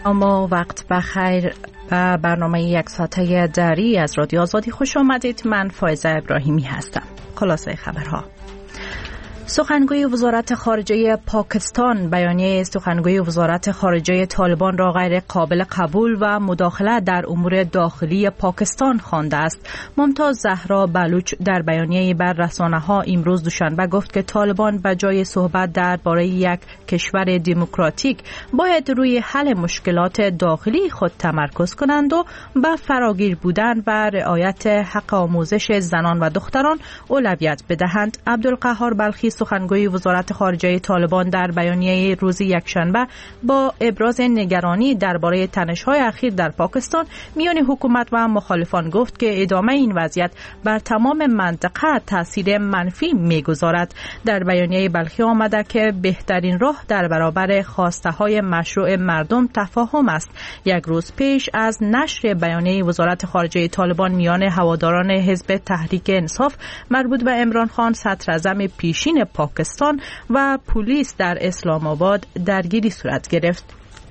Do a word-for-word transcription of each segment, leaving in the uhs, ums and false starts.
اما وقت بخیر و برنامه یک ساعته دری از رادیو آزادی خوش آمدید. من فائزه ابراهیمی هستم. خلاصه خبرها: سخنگوی وزارت خارجه پاکستان بیانیه سخنگوی وزارت خارجه طالبان را غیر قابل قبول و مداخله در امور داخلی پاکستان خوانده است. ممتاز زهرا بلوچ در بیانیه بر رسانه‌ها امروز دوشنبه گفت که طالبان به جای صحبت درباره یک کشور دموکراتیک باید روی حل مشکلات داخلی خود تمرکز کنند و به فراگیر بودن و رعایت حق آموزش زنان و دختران اولویت بدهند. عبدالقهار بلخی سخنگوی وزارت خارجه طالبان در بیانیه روز یکشنبه با ابراز نگرانی درباره تنش‌های اخیر در پاکستان میان حکومت و مخالفان گفت که ادامه این وضعیت بر تمام منطقه تاثیر منفی می‌گذارد. در بیانیه بلخی آمده که بهترین راه در برابر خواسته‌های مشروع مردم تفاهم است. یک روز پیش از نشر بیانیه وزارت خارجه طالبان میان هواداران حزب تحریک انصاف مربوط به عمران خان صدراعظم پیشین پاکستان و پلیس در اسلام آباد درگیری صورت گرفت.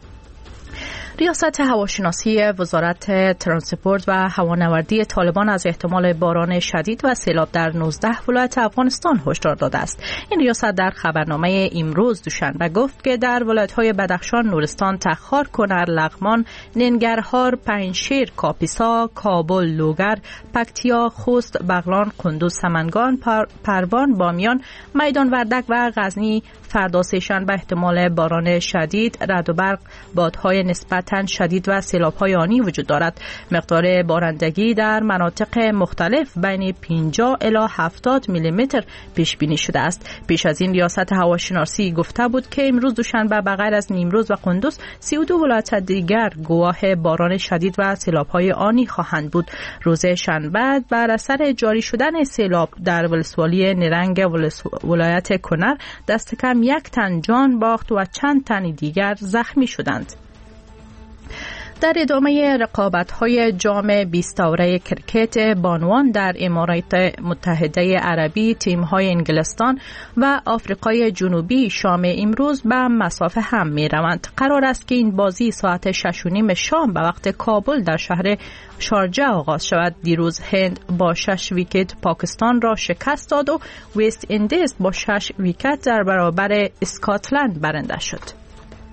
ریاست هواشناسی وزارت ترانسپورت و هوانوردی طالبان از احتمال باران شدید و سیلاب در نوزده ولایت افغانستان هشدار داده است. این ریاست در خبرنامه امروز دوشنبه گفت که در ولایت‌های بدخشان، نورستان، تخار، کنر، لغمان، ننگرهار، پنجشیر، کاپیسا، کابل، لوگر، پکتیا، خوست، بغلان، قندوز، سمنگان، پر، پروان، بامیان، میدان وردک و غزنی فردا سه‌شنبه احتمال باران شدید، رعد و برق، بادهای نسبتاً شدید و سیلاب‌های آنی وجود دارد. مقدار بارندگی در مناطق مختلف بین پنجاه الی هفتاد میلیمتر پیش بینی شده است. پیش از این ریاست هواشناسی گفته بود که امروز دوشنبه بغیر از نیمروز و قندوز سی و دو ولایت دیگر گواه باران شدید و سیلاب‌های آنی خواهند بود. روز شنبه بر اثر جاری شدن سیلاب در ولسوالی نرنگ ولایت کنر دست کم یک تن جان باخت و چند تن دیگر زخمی شدند. در ادامه رقابت‌های جام بیست دوره کرکت بانوان در امارات متحده عربی، تیم‌های انگلستان و آفریقای جنوبی شام امروز به مسافه هم می‌روند. قرار است که این بازی ساعت شش و نیم شام به وقت کابل در شهر شارجه آغاز شود. دیروز هند با شش ویکت پاکستان را شکست داد و وست اندیز با شش ویکت در برابر اسکاتلند برنده شد.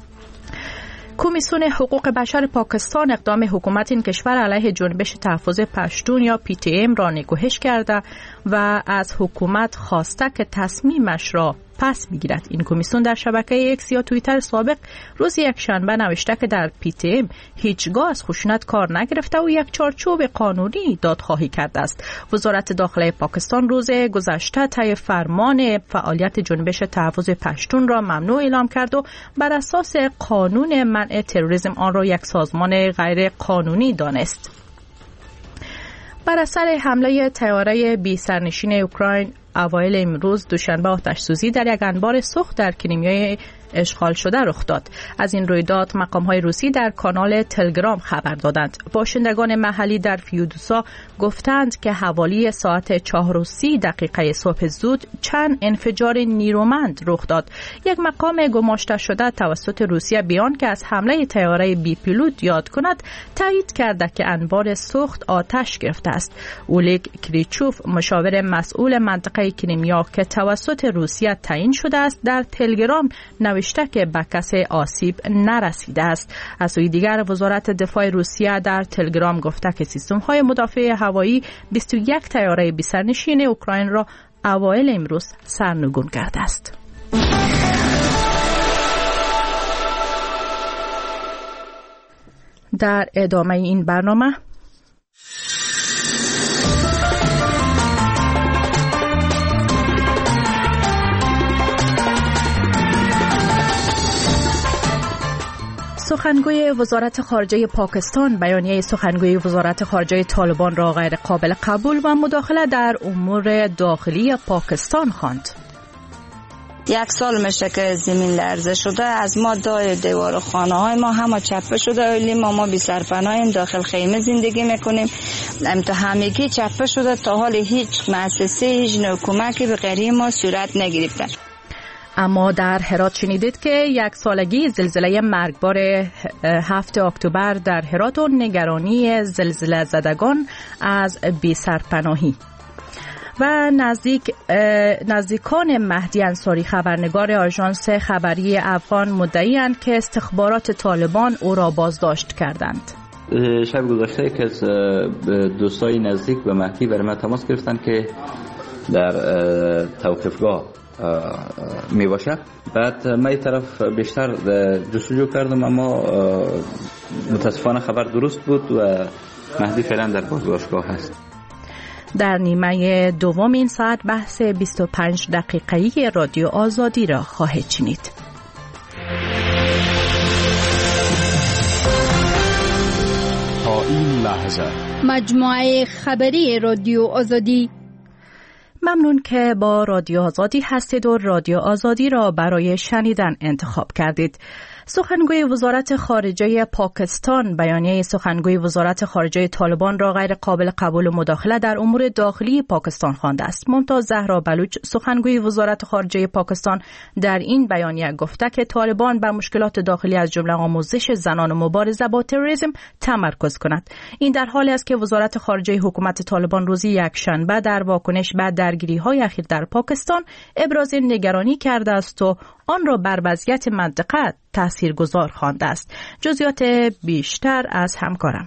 کمیسیون حقوق بشر پاکستان اقدام حکومت این کشور علیه جنبش تحفظ پشتون یا پی تی ام را نگوهش کرده و از حکومت خواسته که تصمیمش را پس بگیرد. این کمیسیون در شبکه اکس یا توییتر سابق روز یکشنبه نوشته که در پی تی ام هیچگاه از خشونت کار نگرفته و یک چارچوب قانونی دادخواهی کرده است. وزارت داخله پاکستان روز گذشته طی فرمان فعالیت جنبش تحفظ پشتون را ممنوع اعلام کرد و بر اساس قانون منع تروریسم آن را یک سازمان غیر قانونی دانست. بر اثر حمله طیاره بی سرنشین اوکراین اوایل امروز دوشنبه آتش‌سوزی در یک انبار سوخت در کریمیا اشغال شده رخ داد. از این رویداد مقام‌های روسی در کانال تلگرام خبر دادند. باشندگان محلی در فیودوسا گفتند که حوالی ساعت چهار و سی دقیقه صبح زود چند انفجار نیرومند رخ داد. یک مقام گماشته شده توسط روسیه بیان که از حمله طیاره بی پیلوت یاد کند تایید کرده که انبار سوخت آتش گرفته است. اولگ کریچوف مشاور مسئول منطقه کریمیا که توسط روسیه تعیین شده است در تلگرام نوشته که به کسی آسیب نرسیده است. از سوی دیگر وزارت دفاع روسیه در تلگرام گفته که سیستم‌های مدافع هوایی بیست و یک طیاره بی سرنشین اوکراین را اوایل امروز سرنگون کرده است. در ادامه این برنامه سخنگوی وزارت خارجه پاکستان بیانیه سخنگوی وزارت خارجه طالبان را غیر قابل قبول و مداخله در امور داخلی پاکستان خواند. یک سال میشه که زمین لرزه شده، از ما دای دیوار خانه های ما همه چپه شده، ولی ما ما بی سرپناهیم، داخل خیمه زندگی میکنیم. امتا همگی چپه شده، تا حال هیچ مؤسسه هیچ نوع کمکی به غریب ما صورت نگرفته. اما در هرات شنیدید که یک سالگی زلزله مرگبار هفتم اکتبر در هرات و نگرانی زلزله زدگان از بی سرپناهی. و نزدیک نزدیکان مهدی انصاری خبرنگار آژانس خبری افغان مدعی‌اند که استخبارات طالبان او را بازداشت کردند. شب گذشته که از دوستای نزدیک به مهدی برای من تماس گرفتن که در توقیفگاه می باشه. بعد من این طرف بیشتر جستجو کردم اما متاسفانه خبر درست بود و مهدی فعلا در بازداشتگاه هست. در نیمه دوم این ساعت بحث بیست و پنج دقیقه‌ای رادیو آزادی را خواهید شنید. تا این لحظه مجموعه خبری رادیو آزادی. ممنون که با رادیو آزادی هستید و رادیو آزادی را برای شنیدن انتخاب کردید. سخنگوی وزارت خارجه پاکستان بیانیه سخنگوی وزارت خارجه طالبان را غیر قابل قبول و مداخله در امور داخلی پاکستان خوانده است. ممتاز زهرا بلوچ سخنگوی وزارت خارجه پاکستان در این بیانیه گفته که طالبان بر مشکلات داخلی از جمله آموزش زنان و مبارزه با تروریسم تمرکز کند. این در حالی است که وزارت خارجه حکومت طالبان روز یکشنبه در واکنش به درگیری‌های اخیر در پاکستان ابراز نگرانی کرده است و آن را بر وضعیت منطقه تاثیرگذار خوانده است. جزئیات بیشتر از همکارم.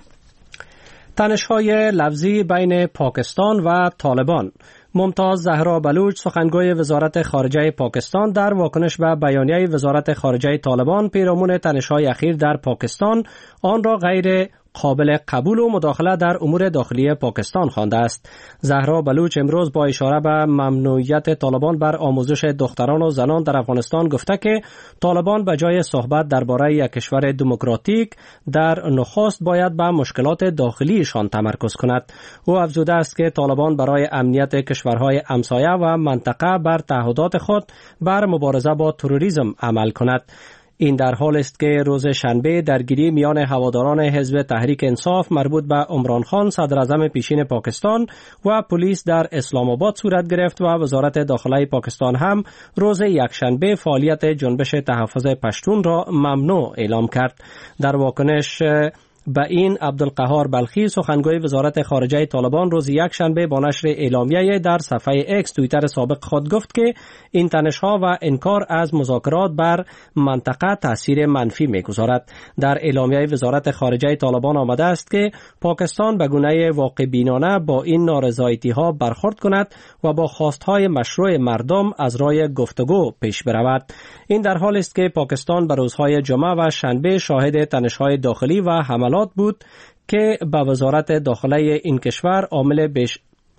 تنش‌های لفظی بین پاکستان و طالبان. ممتاز زهرا بلوچ سخنگوی وزارت خارجه پاکستان در واکنش به بیانیه وزارت خارجه طالبان پیرامون تنش‌های اخیر در پاکستان آن را غیر قابل قبول و مداخله در امور داخلی پاکستان خوانده است. زهرا بلوچ امروز با اشاره به ممنوعیت طالبان بر آموزش دختران و زنان در افغانستان گفته که طالبان به جای صحبت درباره یک کشور دموکراتیک در نخست باید به مشکلات داخلیشان تمرکز کند. او افزوده است که طالبان برای امنیت کشورهای همسایه و منطقه بر تعهدات خود بر مبارزه با تروریسم عمل کند. این در حال است که روز شنبه درگیری میان هواداران حزب تحریک انصاف مربوط به عمران خان صدر اعظم پیشین پاکستان و پلیس در اسلام آباد صورت گرفت و وزارت داخله پاکستان هم روز یکشنبه فعالیت جنبش تحفظ پشتون را ممنوع اعلام کرد. در واکنش به این عبدالقهار بلخی سخنگوی وزارت خارجه طالبان روز یکشنبه با نشر اعلامیه در صفحه اکس توییتر سابق خود گفت که این تنش‌ها و انکار از مذاکرات بر منطقه تاثیر منفی می‌گذارد. در اعلامیه وزارت خارجه طالبان آمده است که پاکستان به گونه واقع بینانه با این نارضایتی‌ها برخورد کند و با خواست‌های مشروع مردم از راه گفتگو پیش برود. این در حال است که پاکستان به روزهای جمعه و شنبه شاهد تنش‌های داخلی و حملات بود که به وزارت داخله این کشور عامل بیش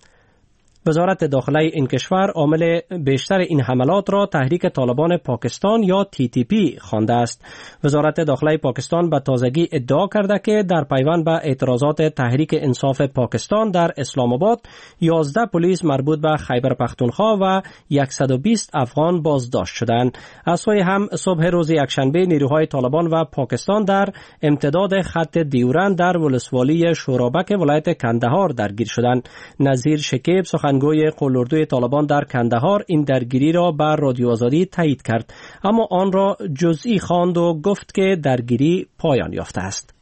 وزارت داخله این کشور عامل بیشتر این حملات را تحریک طالبان پاکستان یا تی تی پی خوانده است. وزارت داخله پاکستان به تازگی ادعا کرده که در پیوند به اعتراضات تحریک انصاف پاکستان در اسلام آباد یازده پلیس مربوط به خیبر پختونخوا و صد و بیست افغان بازداشت شدند. از سوی هم صبح روز یکشنبه نیروهای طالبان و پاکستان در امتداد خط دیورند در ولسوالی شورابک ولایت کندهار درگیر شدند. نظیر شکیب سخن گوی قلدردوی طالبان در کندهار این درگیری را بر رادیو آزادی تایید کرد، اما آن را جزئی خواند و گفت که درگیری پایان یافته است.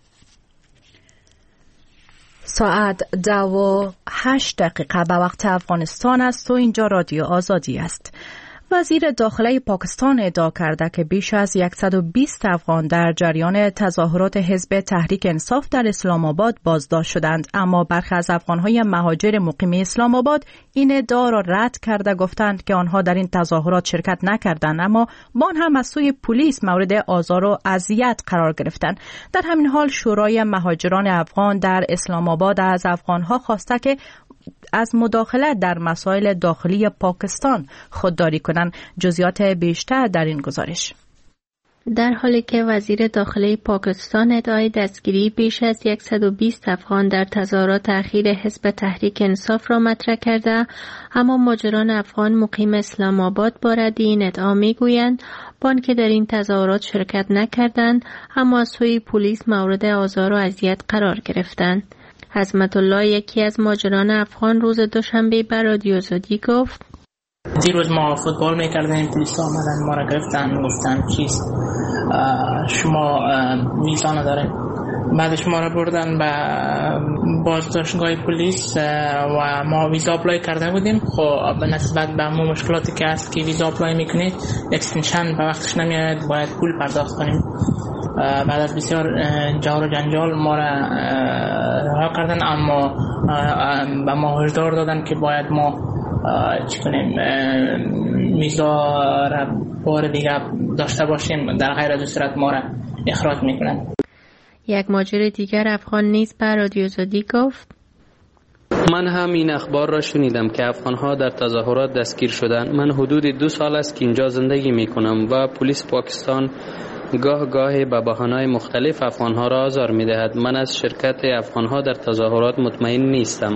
ساعت دو و هشت دقیقه به وقت افغانستان است و اینجا رادیو آزادی است. وزیر داخله پاکستان ادعا کرده که بیش از صد و بیست افغان در جریان تظاهرات حزب تحریک انصاف در اسلام آباد بازداشت شدند، اما برخی از افغان‌های مهاجر مقیم اسلام آباد این ادعا را رد کرده گفتند که آنها در این تظاهرات شرکت نکردند، اما با آن هم از سوی پلیس مورد آزار و اذیت قرار گرفتند. در همین حال شورای مهاجران افغان در اسلام آباد از افغان‌ها خواسته که از مداخله در مسائل داخلی پاکستان خودداری کنند. جزئیات بیشتر در این گزارش. در حالی که وزیر داخلی پاکستان ادعای دستگیری بیش از صد و بیست افغان در تظاهرات اخیر حزب تحریک انصاف را مطرح کرده، اما مهاجران افغان مقیم اسلام آباد با رد این ادعا میگویند با آنکه در این تظاهرات شرکت نکردند، اما از سوی پلیس مورد آزار و اذیت قرار گرفتند. عظمت الله یکی از مهاجران افغان روز دوشنبه بر رادیو آزادی گفت: دیروز ما فوتبال میکردیم، پلیس آمدن ما را گرفتن، گفتن چیز شما ویزا نداریم. بعدش ما را بردن به بازداشتگاه پلیس و ما ویزا اپلای کرده بودیم. خب به نسبت به همون مشکلاتی که هست که ویزا اپلای میکنید اکستنشن به وقتش نمیاد، باید پول پرداخت کنیم. بعد از بسیار جار و جنجال ما را رها کردن، اما به ما هشدار دادن که باید ما چی کنیم، ویزا را بار دیگه داشته باشیم، در غیر از صورت ما را اخراج میکنن. یک ماجر دیگر افغان نیز به رادیو آزادی گفت: من هم این اخبار را شنیدم که افغان‌ها در تظاهرات دستگیر شدند. من حدود دو سال است که اینجا زندگی میکنم و پلیس پاکستان گاه گاهی به بهانه‌های مختلف افغان‌ها را آزار میدهد. من از شرکت افغان‌ها در تظاهرات مطمئن نیستم.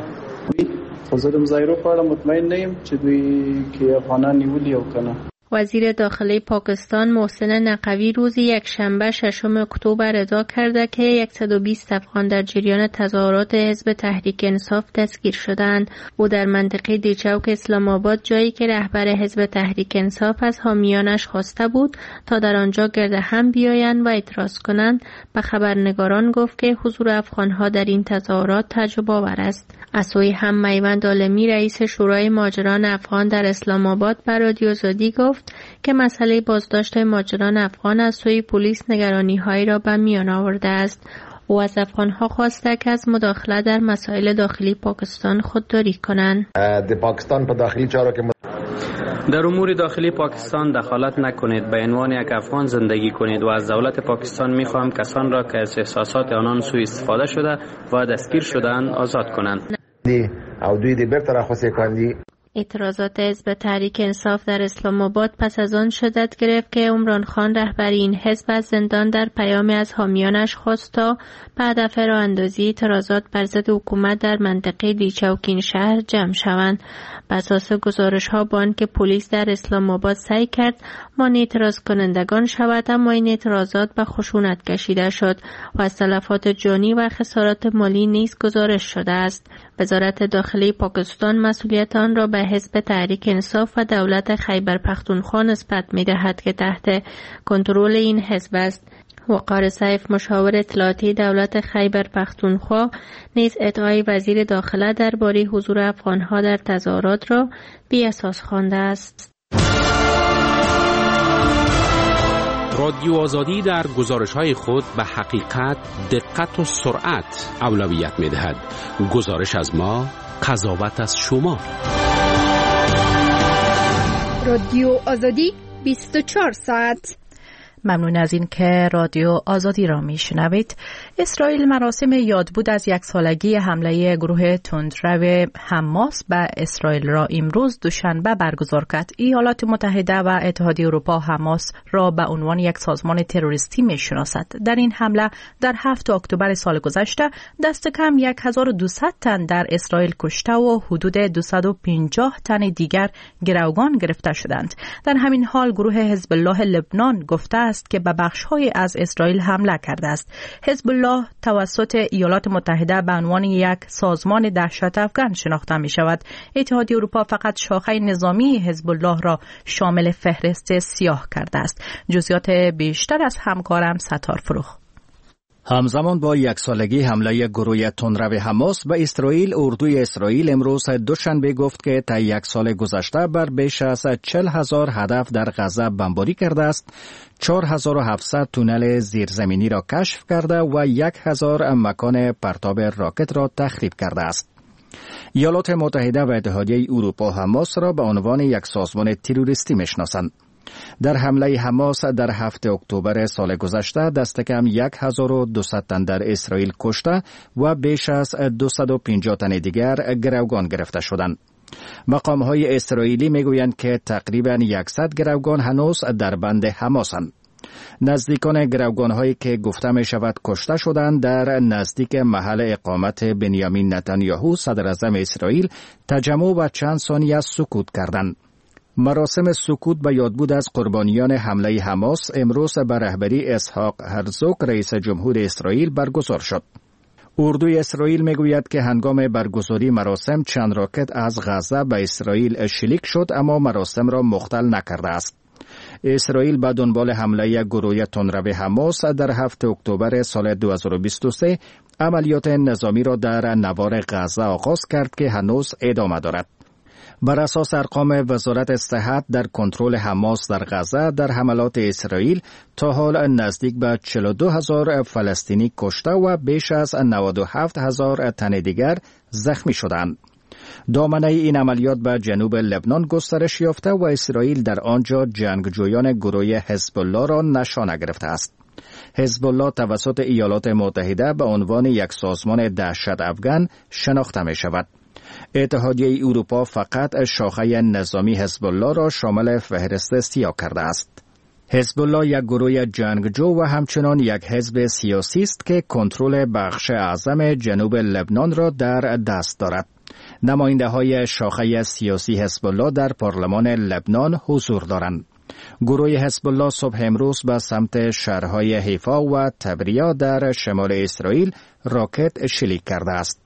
حضور مظاهره په اړه مطمئن نه یم چې دوی کې افغانان نیولي او کنه. وزیر داخلی پاکستان محسن نقوی روز یک شنبه ششم اکتبر ادعا کرده که صد و بیست افغان در جریان تظاهرات حزب تحریک انصاف دستگیر شدند. او در منطقه دیچوک اسلام آباد، جایی که رهبر حزب تحریک انصاف از حامیانش خواسته بود تا در آنجا گرد هم بیایند و اعتراض کنند، به خبرنگاران گفت که حضور افغانها در این تظاهرات تعجب آور است. از سوی هم میوند عالمی رئیس شورای مهاجران افغان در اسلام آباد به رادیو آزادی گفت که مسئله بازداشت مهاجران افغان از سوی پلیس نگرانی‌هایی را به میان آورده است. او از افغان‌ها خواسته که از مداخله در مسائل داخلی پاکستان خودداری کنند. در پاکستان په داخلی چارو کې در امور داخلی پاکستان دخالت نکنید، به عنوان یک افغان زندگی کنید و از دولت پاکستان می‌خواهم کسان را که از احساسات آنان سوء استفاده شده و دستگیر شدند آزاد کنند. او دوی دې بیرته راخوسي کاندي. اعتراضات حزب تحریک انصاف در اسلام آباد پس از آن شدت گرفت که عمران خان رهبر این حزب از زندان در پیامی از حامیانش خواست تا به هدف راه اندازی اعتراضات بر ضد حکومت در منطقه دیچوکین شهر جمع شوند. بر اساس گزارش‌ها با آنکه پلیس در اسلام آباد سعی کرد مانع اعتراض کنندگان شود، اما این اعتراضات به خشونت کشیده شد و از تلفات جانی و خسارات مالی نیز گزارش شده است. وزارت داخلی پاکستان مسئولیت آن را به حزب تحریک انصاف و دولت خیبر پختونخوا نسبت می‌دهد که تحت کنترل این حزب است. وقار سیف مشاور اطلاعاتی دولت خیبر پختونخوا نیز ادعای وزیر داخله درباره حضور افغان‌ها در تظاهرات را بی اساس خوانده است. رادیو آزادی در گزارش‌های خود به حقیقت، دقت و سرعت اولویت می‌دهد. گزارش از ما، قضاوت از شما. رادیو آزادی بیست و چهار ساعت. ممنون از این که رادیو آزادی را میشنوید. اسرائیل مراسم یادبود از یک سالگی حمله گروه تندرو حماس به اسرائیل را امروز دوشنبه برگزار کرد. ایالات متحده و اتحادیه اروپا حماس را به عنوان یک سازمان تروریستی میشناسد. در این حمله در هفتم اکتبر سال گذشته دست کم هزار و دویست تن در اسرائیل کشته و حدود دویست و پنجاه تن دیگر گروگان گرفته شدند. در همین حال گروه حزب الله لبنان گفته است که به بخش‌های از اسرائیل حمله کرده است. حزب الله توسط ایالات متحده به عنوان یک سازمان دهشت افکن شناخته می شود. اتحادیه اروپا فقط شاخه نظامی حزب الله را شامل فهرست سیاه کرده است. جزئیات بیشتر از همکارم ستار فروخ. همزمان با یک سالگی حمله گروه تندرو حماس به اسرائیل، اردوی اسرائیل امروز دوشنبه گفت که تا یک سال گذشته بر بیش از چهل هزار هدف در غزه بمباری کرده است، چهار هزار و هفتصد تونل زیرزمینی را کشف کرده و یک هزار مکان پرتاب راکت را تخریب کرده است. ایالات متحده و اتحادیه اروپا حماس را به عنوان یک سازمان تروریستی میشناسند. در حمله حماس در هفتم اکتبر سال گذشته دست کم هزار و دویست تن در اسرائیل کشته و بیش از دویست و پنجاه تن دیگر گروگان گرفته شدند. مقام‌های اسرائیلی میگویند که تقریباً صد گروگان هنوز در بند حماسند. نزدیکان گروگان‌هایی که گفته می شود کشته شدند در نزدیک محل اقامت بنیامین نتانیاهو صدر اعظم اسرائیل تجمع و چند ثانیه سکوت کردند. مراسم سکوت به یادبود از قربانیان حمله حماس امروز به رهبری اسحاق هرزوگ رئیس جمهور اسرائیل برگزار شد. اردوی اسرائیل میگوید که هنگام برگزاری مراسم چند راکت از غزه به اسرائیل شلیک شد اما مراسم را مختل نکرده است. اسرائیل به دنبال حمله گروه تندرو حماس در هفتم اکتبر سال دو هزار و بیست و سه عملیات نظامی را در نوار غزه آغاز کرد که هنوز ادامه دارد. بر اساس ارقام وزارت صحت در کنترل حماس در غزه در حملات اسرائیل تا حال نزدیک به چهل و دو هزار فلسطینی کشته و بیش از نود و هفت هزار تن دیگر زخمی شدند. دامنه این عملیات به جنوب لبنان گسترش یافته و اسرائیل در آنجا جنگجویان گروه حزب الله را نشانه گرفته است. حزب الله توسط ایالات متحده به عنوان یک سازمان دهشت افغان شناخته می شود. اتحادیه اروپا فقط شاخه نظامی حزب الله را شامل فهرست سیاه کرده است. حزب الله یک گروه جنگجو و همچنان یک حزب سیاسی است که کنترل بخش اعظم جنوب لبنان را در دست دارد. نماینده های شاخه سیاسی حزب الله در پارلمان لبنان حضور دارند. گروه حزب الله صبح امروز به سمت شهرهای حیفا و تبریا در شمال اسرائیل راکت شلیک کرده است.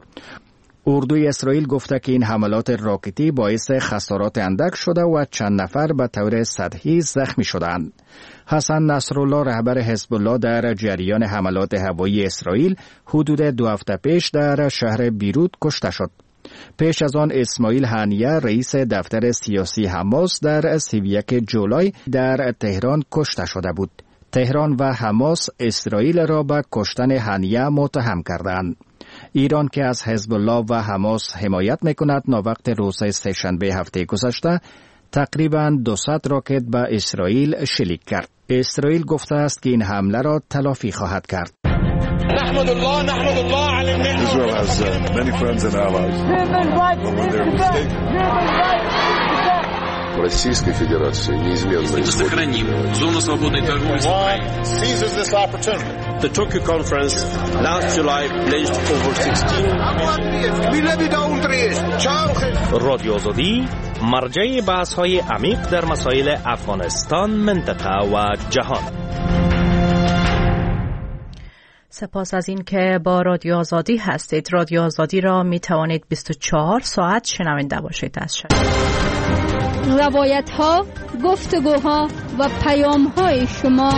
اردوی اسرائیل گفته که این حملات راکتی باعث خسارات اندک شده و چند نفر به طور سطحی زخمی شدند. حسن نصرالله رهبر حزب الله در جریان حملات هوایی اسرائیل حدود دو هفته پیش در شهر بیروت کشته شد. پیش از آن اسماعیل هنیه رئیس دفتر سیاسی حماس در سی و یک جولای در تهران کشته شده بود. تهران و حماس اسرائیل را به کشتن هنیه متهم کردند. ایران که از حزب الله و حماس حمایت میکند ناوقت روز سه‌شنبه هفته گذشته تقریباً دویست راکت به اسرائیل شلیک کرد. اسرائیل گفته است که این حمله را تلافی خواهد کرد. نحمد الله نحمد الله علی النعمة. Israel has uh, many friends and allies. В Российской Федерации неизменно сохраним зону свободной торговли с Украиной. Seizes this opportunity. The Tokyo conference last July pledged over sixteen. رادیو آزادی مرجع بحث‌های عمیق در مسائل افغانستان، منطقه و جهان. سپاس از این که با رادیو آزادی هستید. رادیو آزادی را می توانید بیست و چهار ساعت شنونده باشید از شب. روایت ها، گفتگوها و پیام های شما.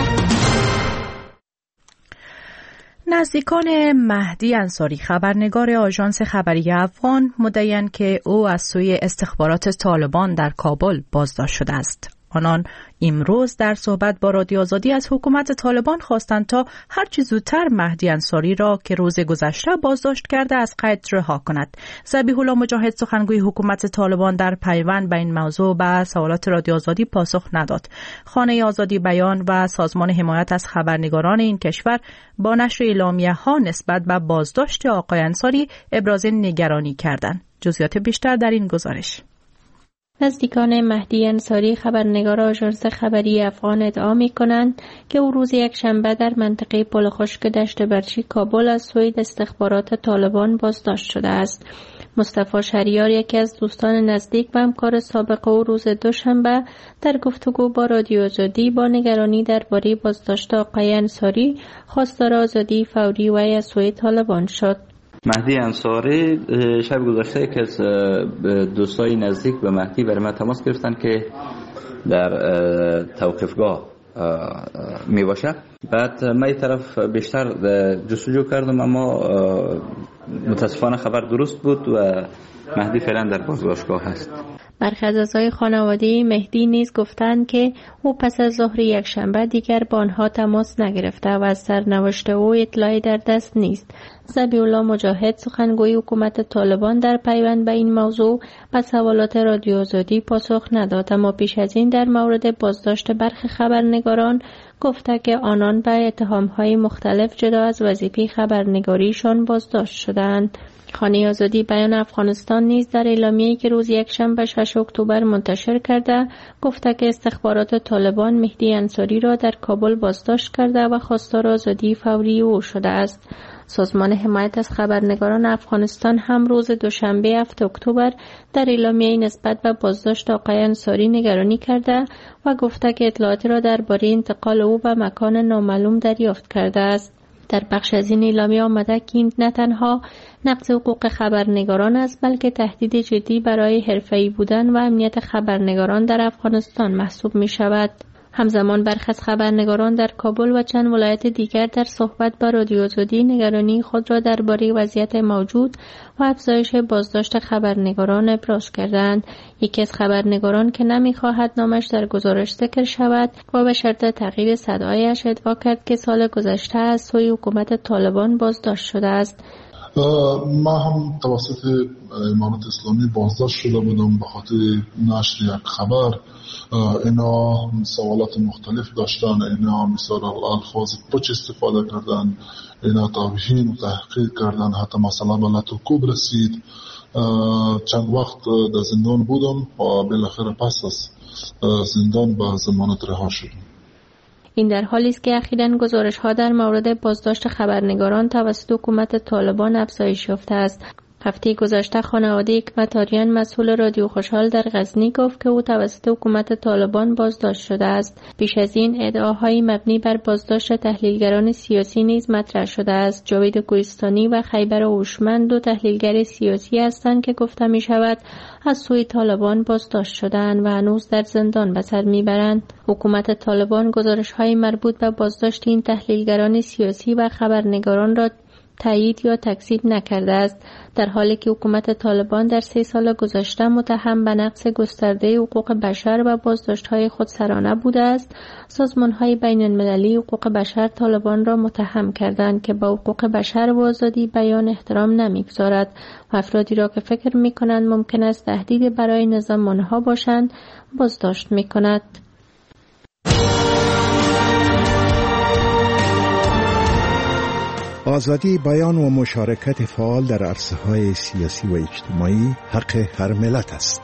نزدیکان مهدی انصاری خبرنگار آژانس خبری افغان مدعی‌اند که او از سوی استخبارات طالبان در کابل بازداشت شده است. آنان امروز در صحبت با رادیو آزادی از حکومت طالبان خواستند تا هرچه زودتر مهدی انصاری را که روز گذشته بازداشت کرده از قید رها کند. ذبیح الله مجاهد سخنگوی حکومت طالبان در پیوند به این موضوع به سوالات رادیو آزادی پاسخ نداد. خانه آزادی بیان و سازمان حمایت از خبرنگاران این کشور با نشر اعلامیه ها نسبت به بازداشت آقای انصاری ابراز نگرانی کردند. جزئیات بیشتر در این گزارش. نزدیکان مهدی انصاری خبرنگار آژانس خبری افغان ادعا می‌کنند که او روز یک شنبه در منطقه پل خشک دشت برچی کابل از سوی استخبارات طالبان بازداشت شده است. مصطفی شهریار یکی از دوستان نزدیک و همکار سابق او روز دوشنبه در گفتگو با رادیو آزادی با نگرانی درباره بازداشت آقای انصاری خواستار آزادی فوری و از سوی طالبان شد. مهدی انصاری شب گذشته که از دوستای نزدیک به مهدی برای من تماس گرفتن که در توقیفگاه می باشه. بعد من این طرف بیشتر جستجو کردم اما متاسفانه خبر درست بود و مهدی فعلا در بازداشتگاه هست. برخی از اعضای خانواده مهدی نیز گفتند که او پس از ظهر یک شنبه دیگر با آنها تماس نگرفته و از سرنوشت او اطلاعی در دست نیست. ذبیح الله مجاهد سخنگوی حکومت طالبان در پیوند به این موضوع به سوالات رادیو آزادی پاسخ نداد، اما پیش از این در مورد بازداشت برخی خبرنگاران گفته که آنان به اتهام‌های مختلف جدا از وظیفه خبرنگاریشان بازداشت شدند. خانه آزادی بیان افغانستان نیز در اعلامیه‌ای که روز یکشنبه ششم اکتبر منتشر کرده گفته که استخبارات طالبان مهدی انصاری را در کابل بازداشت کرده و خواستار آزادی فوری او شده است. سازمان حمایت از خبرنگاران افغانستان هم روز دوشنبه هفتم اکتبر در اعلامیه‌ای نسبت به بازداشت آقای انصاری نگرانی کرده و گفته که اطلاعاتی را درباره انتقال او به مکان نامعلوم دریافت کرده است. در بخش از این اعلامیه آمده که این نه تنها نقض حقوق خبرنگاران است بلکه تهدید جدی برای حرفه‌ای بودن و امنیت خبرنگاران در افغانستان محسوب می شود. همزمان برخی از خبرنگاران در کابل و چند ولایت دیگر در صحبت با رادیو آزادی نگرانی خود را درباره وضعیت موجود و افزایش بازداشت خبرنگاران ابراز کردند. یکی از خبرنگاران که نمی‌خواهد نامش در گزارش ذکر شود و به شرط تغییر صدایش ادعا کرد که سال گذشته از سوی حکومت طالبان بازداشت شده است. ما هم توسط امارت اسلامی بازداشت شده بودم به خاطر نشر یک خبر. اینا سوالات مختلف داشتن، اینا مثال الفاظ پوچ استفاده کردن، اینا توهین و تحقیر کردن، حتی مثلا به لطوکوب رسید. چند وقت در زندان بودم و بالاخره پس از زندان به ضمانت رها شدم. این در حالی است که اخیراً گزارش‌ها در مورد بازداشت خبرنگاران توسط حکومت طالبان افزایش یافته است. هفته گذشته خانواده حکمت آریان مسئول رادیو خوشحال در غزنی گفت که او توسط حکومت طالبان بازداشت شده است. پیش از این ادعاهای مبنی بر بازداشت تحلیلگران سیاسی نیز مطرح شده است. جاوید کوهستانی و خیبر هوشمند دو تحلیلگر سیاسی هستند که گفته می شود از سوی طالبان بازداشت شدند و هنوز در زندان به سر میبرند. حکومت طالبان گزارش‌های مربوط به بازداشت این تحلیلگران سیاسی و خبرنگاران را تایید یا تکذیب نکرده است، در حالی که حکومت طالبان در سه سال گذشته متهم به نقض گسترده حقوق بشر و بازداشت‌های خودسرانه بوده است. سازمان‌های بین‌المللی حقوق بشر طالبان را متهم کردند که به حقوق بشر و آزادی بیان احترام نمی‌گذارد و افرادی را که فکر می‌کنند ممکن است تهدید برای نظام آنها باشند بازداشت می‌کند. آزادی بیان و مشارکت فعال در عرصه‌های سیاسی و اجتماعی حق هر ملت است.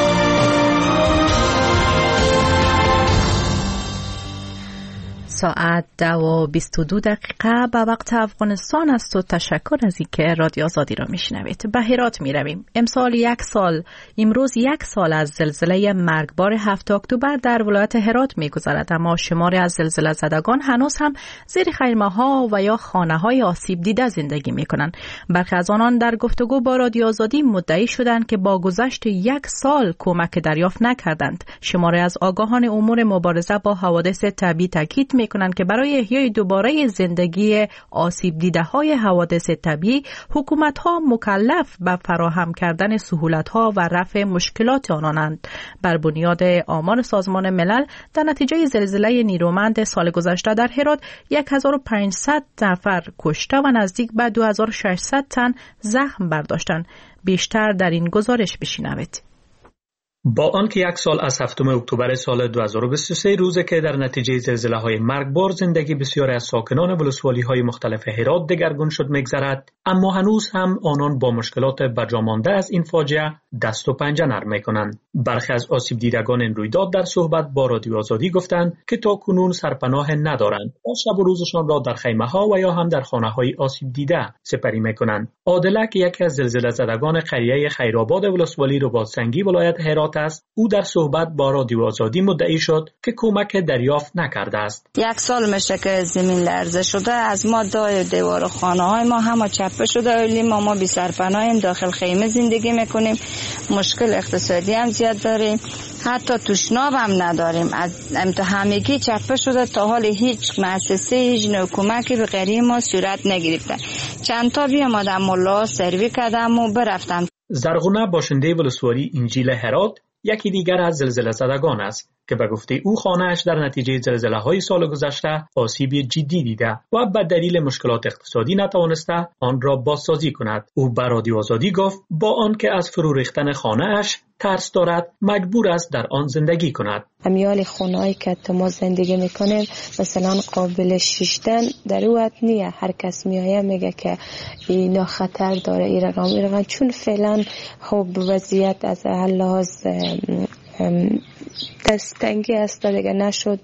ساعت دو و بیست و دو دقیقه به وقت افغانستان است و تشکر از اینکه رادیو آزادی را میشنوید. به هرات می رویم. امسال یک سال امروز یک سال از زلزله مرگبار هفتم اکتبر در ولایت هرات میگذرد، اما شماری از زلزله زدگان هنوز هم زیر خیمه‌ها و یا خانه‌های آسیب دیده زندگی میکنند. برخی از آنان در گفتگو با رادیو آزادی مدعی شدند که با گذشت یک سال کمک دریافت نکردند. شماری از آگاهان امور مبارزه با حوادث طبیعی تاکید کنند که برای احیای دوباره زندگی آسیب دیده های حوادث طبیعی حکومت ها مکلف به فراهم کردن سهولت ها و رفع مشکلات آنانند. بر بنیاد آمار سازمان ملل در نتیجه زلزله نیرومند سال گذشته در هرات هزار و پانصد نفر کشته و نزدیک به دو هزار و ششصد تن زخم برداشتند. بیشتر در این گزارش بشنوید. با آنکه یک سال از هفتم اکتبر سال دو هزار و بیست و سه روزی که در نتیجه زلزله‌های مرگبار زندگی بسیاری از ساکنان ولسوالی‌های مختلف هرات دگرگون شد می‌گذرد، اما هنوز هم آنان با مشکلات برجامانده از این فاجعه دست و پنجه نرم می‌کنند. برخی از آسیب دیدگان این رویداد در صحبت با رادیو آزادی گفتند که تاکنون سرپناه ندارند و شب و روزشان را در خیمه‌ها و یا هم در خانه‌های آسیب دیده سپری می‌کنند. عادلک یکی از زلزله زدگان قریه خیرآباد ولسوالی رباط‌سنگی ولایت هرات است. او در صحبت با رادیو آزادی مدعی شد که کمک دریافت نکرده است. یک سال میشه که زمین لرزه شده، از ما دای دیوار خانه های ما همه چپه شده، ولی ما ما بی سرپناهیم، داخل خیمه زندگی میکنیم، مشکل اقتصادی هم زیاد داریم، حتی تشناب هم نداریم. از همگی چپه شده، تا حال هیچ مؤسسه هیچ نوع کمکی به غریه ما صورت نگرفته. چند تا بیامدم ملا سروی کردم و برفتم. زرغونه باشنده ولسوالی انجیل هرات یکی دیگر از زلزله زدگان است که به گفته او خانه‌اش در نتیجه زلزله‌های سال گذشته آسیب جدی دیده و به دلیل مشکلات اقتصادی نتوانسته آن را بازسازی کند. او به رادیو آزادی گفت با آنکه از فرو ریختن خانه‌اش ترس دارد، مجبور است در آن زندگی کند. امیال خونه‌ای که ما زندگی میکنیم مثلا قابل شیشتن در اوت نیه. هر کس میایه میگه که اینا خطر داره، این رقم این رقم، چون فعلا خب وضعیت از لحاظ دستنگی است دیگه، نشد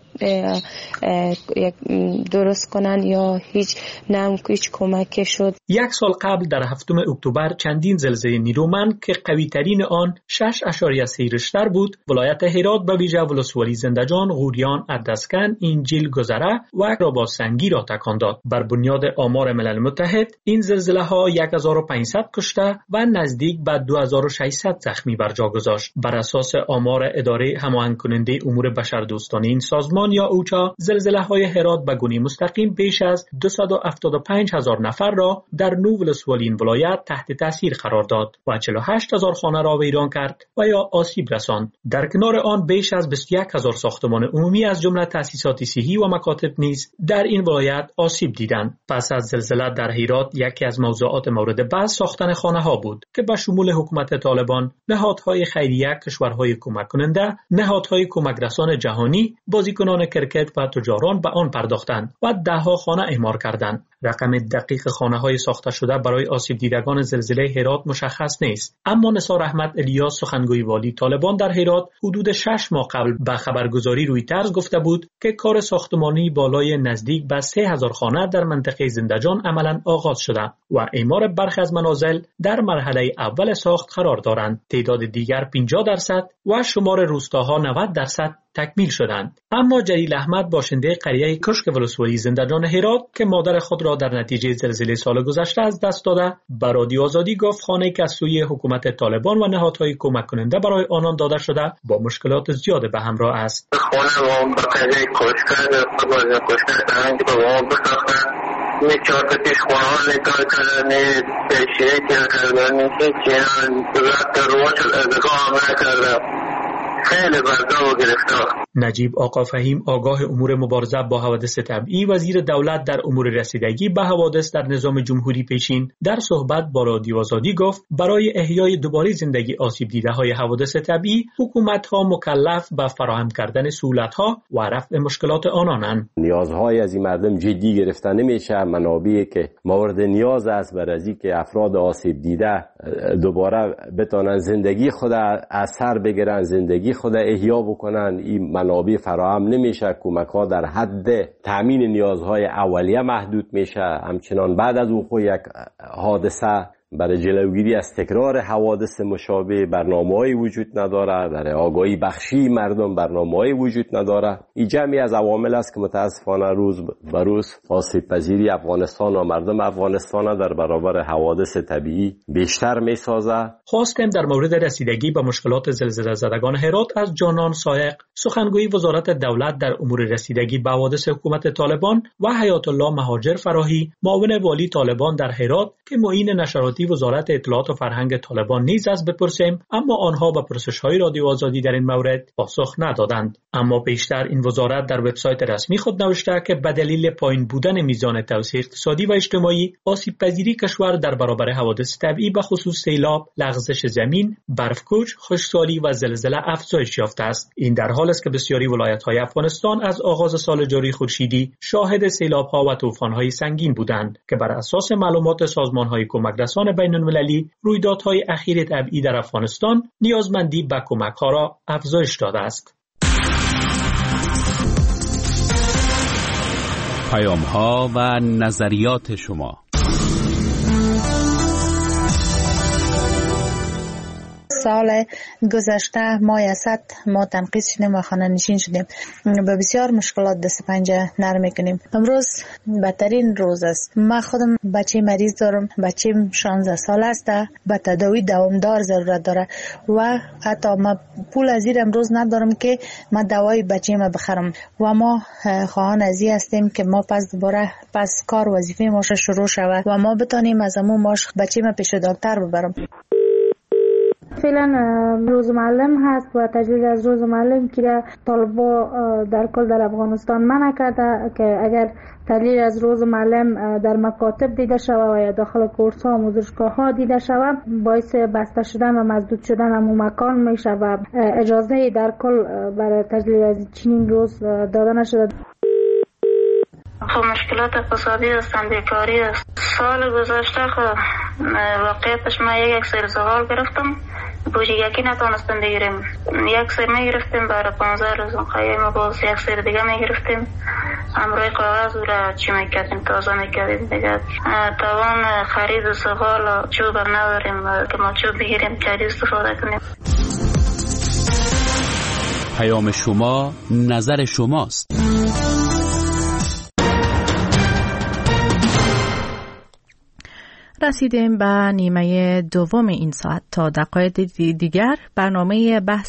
یک درست کنن یا هیچ نم هیچ کمک شد. یک سال قبل در هفتم اکتبر چندین زلزله نیرومند که قوی ترین آن شش اشاریه سه ریشتر بود ولایت هرات به ویژه ولسوالی زندجان، غوریان، ادسکن، اینجیل، گذره و راباسنگی را تکان داد. بر بنیاد آمار ملل متحد این زلزله ها یک هزار و پانصد کشته و نزدیک به دو هزار و ششصد زخمی بر جا گذاشت. بر اساس آمار اداره هماهنگ کننده امور بشردوستانه این سازمان یا اوچا، زلزله های هرات به گونه مستقیم بیش از دویست و هفتاد و پنج هزار نفر را در نو ولسوالی این ولایت تحت تاثیر قرار داد و چهل و هشت هزار خانه را ویران کرد و یا آسیب رساند. در کنار آن بیش از بیست و یک هزار ساختمان عمومی از جمله تأسیسات صحی و مکاتب نیز در این ولایت آسیب دیدند. پس از زلزله در هرات یکی از موضوعات مورد بحث ساختن خانه ها بود که به شمول حکومت طالبان، نهادهای خیریه، کشورهای کمک کننده، نهادهای کمک رسان جهانی، بازیکنان کرکت و تجاران به آن پرداختند و ده ها خانه اعمار کردند. رقم دقیق خانه‌های ساخته شده برای آسیب دیدگان زلزله هرات مشخص نیست، اما نثار احمد الیاس سخنگوی والی طالبان در هرات حدود شش ماه قبل به خبرگزاری رویترز گفته بود که کار ساختمانی بالای نزدیک به سه هزار خانه در منطقه زندجان عملاً آغاز شده و اعمار برخی از منازل در مرحله اول ساخت قرار دارند. تعداد دیگر پنجاه درصد و شمار روستاها نود درصد تکمیل شدند. اما جلیل احمد باشنده قریه کشک ولسوالی زندجان هرات که مادر خود را در نتیجه زلزله سال گذشته از دست داده، به رادیو آزادی گفت خانه که از سوی حکومت طالبان و نهادهای کمک کننده برای آنان داده شده با مشکلات زیاد به همراه است. خانه ما به قریه کشک خود از کشک تنگ به ما بساختن. می چهار تا پیش خونه ها نگاه کردن، می پیشیه کردن، می چیان رد رواج ازگاه هم نکردن. خیلی برده و گرفتار. نجیب آقا فهیم آگاه امور مبارزه با حوادث طبیعی، وزیر دولت در امور رسیدگی به حوادث در نظام جمهوری پیشین، در صحبت با رادیو آزادی گفت برای احیای دوباره زندگی آسیب دیده های حوادث طبیعی حکومت ها مکلف به فراهم کردن سهولت ها و رفع مشکلات آنانند. نیازهای از این مردم جدی گرفته نمیشه. منابعی که مورد نیاز است برای از اینکه افراد آسیب دیده دوباره بتونن زندگی خود از سر بگیرن، زندگی خود احیا بکنن، این منابع فراهم نمیشه. کمک ها در حد تامین نیازهای اولیه محدود میشه. همچنان بعد از وقوع یک حادثه برای جلوگیری از تکرار حوادث مشابه برنامه‌ای وجود نداره. در آگاهی بخشی مردم برنامه‌ای وجود نداره. این جمعی از عوامل است که متاسفانه روز به روز آسیب پذیری افغانستان و مردم افغانستان در برابر حوادث طبیعی بیشتر میسازه. خواستیم در مورد رسیدگی به مشکلات زلزله زدگان هرات از جانان سایق، سخنگوی وزارت دولت در امور رسیدگی به حوادث حکومت طالبان و حیات الله مهاجر فراهی، معاون والی طالبان در هرات که معین نشرات وزارت اطلاعات و فرهنگ طالبان نیز از بپرسیم، اما آنها به پرسش‌های رادیو آزادی در این مورد پاسخ ندادند. اما پیشتر این وزارت در وبسایت رسمی خود نوشته که به دلیل پایین بودن میزان توسعه اقتصادی و اجتماعی، آسیب پذیری کشور در برابر حوادث طبیعی به خصوص سیلاب، لغزش زمین، برفکوچ، خشکسالی و زلزله افزایش یافته است. این در حالی است که بسیاری ولایت‌های افغانستان از آغاز سال جاری خورشیدی شاهد سیلاب‌ها و طوفان‌های سنگین بودند که بر اساس معلومات سازمان‌های کمک رسان بین المللی، رویدادهای اخیر طبیعی در افغانستان نیازمندی به کمک‌ها را افزایش داده است. پیام‌ها و نظریات شما. سال گذشته ما یصد ما تنقیص شدیم و خانه نشین شدیم، به بسیار مشکلات دست پنجه نرم میکنیم. امروز بدترین روز است. من خودم بچه مریض دارم، بچه‌م شانزده سال است، به تداوی دوامدار ضرورت داره و حتی من پول از این امروز ندارم که من دوای بچه‌م بخرم و ما خواهان از این هستیم که ما پس دوباره پس کار وظیفه ما شروع شود و ما بتونیم از همون ماش بچه‌م پیش دکتر ببرم. فعلا روز معلم هست و تجویز از روز معلم که طالبا در کل در افغانستان منع کرده که اگر تحلیل از روز معلم در مکاتب دیده شود و یا داخل کورس ها و آموزشگاه ها دیده شود، باعث بسته شدن و مسدود شدن همون مکان میشه و اجازه در کل برای تجلیل از چنین روز داده نشده. خب مشکلات اقتصادی هستن، بیکاری است. سال گذشته خب واقعیتش من یک یک سری سوال گرفتم بوجی یکی نتونستیم بگیریم. یک سر میگرفتیم برای پانزده روز خیلی باز یک سر دیگه میگرفتیم. امروی کاغذ را چی میکردیم تازه میکردیم دیگه. توان خرید و سفال چوب هم نداریم که ما چوب بگیریم چاری استفاده کنیم. پیام شما نظر شماست. رسیدیم به نیمه دوم این ساعت. تا دقایق دیگر برنامه بحث